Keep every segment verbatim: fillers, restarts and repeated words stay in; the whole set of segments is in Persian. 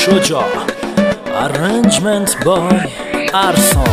شجاع. Arrangement by ارسان.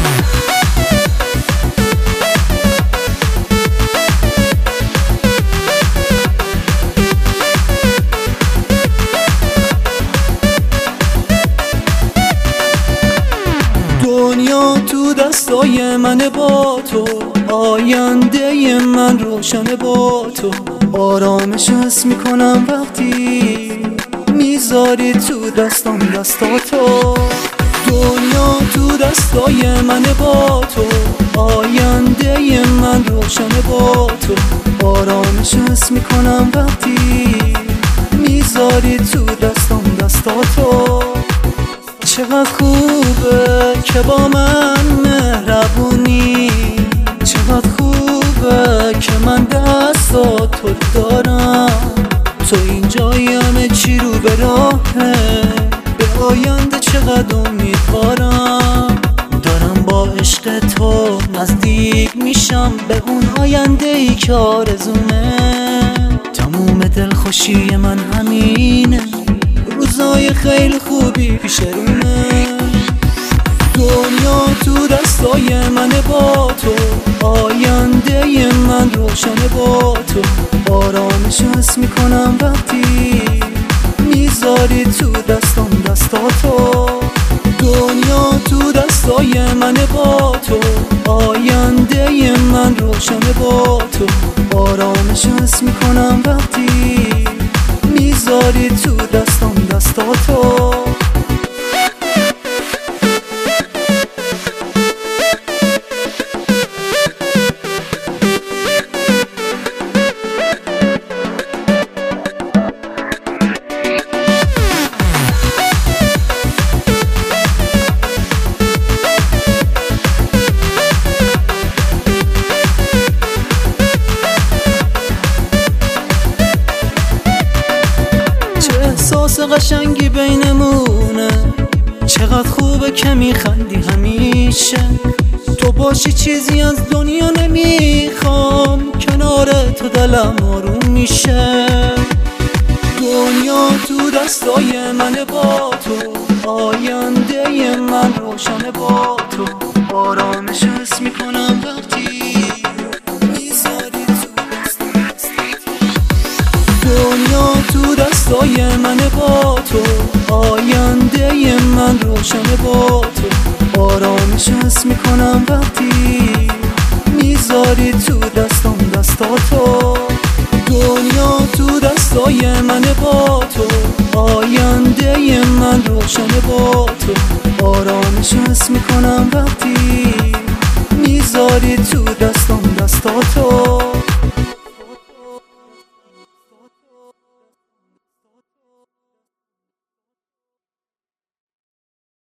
دنیا تو دستای منه با تو، آینده من روشنه با تو. آرامش حس میکنم وقتی میذاری تو دستام دستاتو. دنیا تو دستای منه با تو، آینده من روشنه با تو. آرامش حس میکنم وقتی میذاری تو دستام دستاتو. چقدر خوبه که با من مهربونی، چقدر خوبه که من دستاتو دارم. تو اینجایی همه چی رو به راهه، به آینده چقدر امیدوارم. دارم با عشق تو نزدیک میشم به اون آینده ای که آرزومه. تموم دلخوشی من همینه، روزای خیلی خوبی پیش رومه. دنیا تو دستای منه با تو، آینده من روشنه با تو. آرامش حس میکنم وقتی میذاری تو دستام دستاتو. دنیا تو دستای منه با تو، آینده من روشنه با تو. آرامش حس میکنم وقتی میذاری تو دستام دستاتو. احساس قشنگی بینمونه، چقدر خوبه که میخندی همیشه. تو باشی چیزی از دنیا نمیخوام، کنار تو دلم آروم میشه. دنیا تو دستای منه با تو، آینده من روشنه با تو. آرامش حس میکنم وقتی میذاری تو دستام. دنیا تو دستای منه با تو، آینده من روشنه با تو. آرامش حس میکنم وقتی میذاری تو دستام دستاتو. دنیا تو دستای منه با تو، آینده من روشنه با تو. آرامش حس میکنم وقتی میذاری تو دستام دستاتو.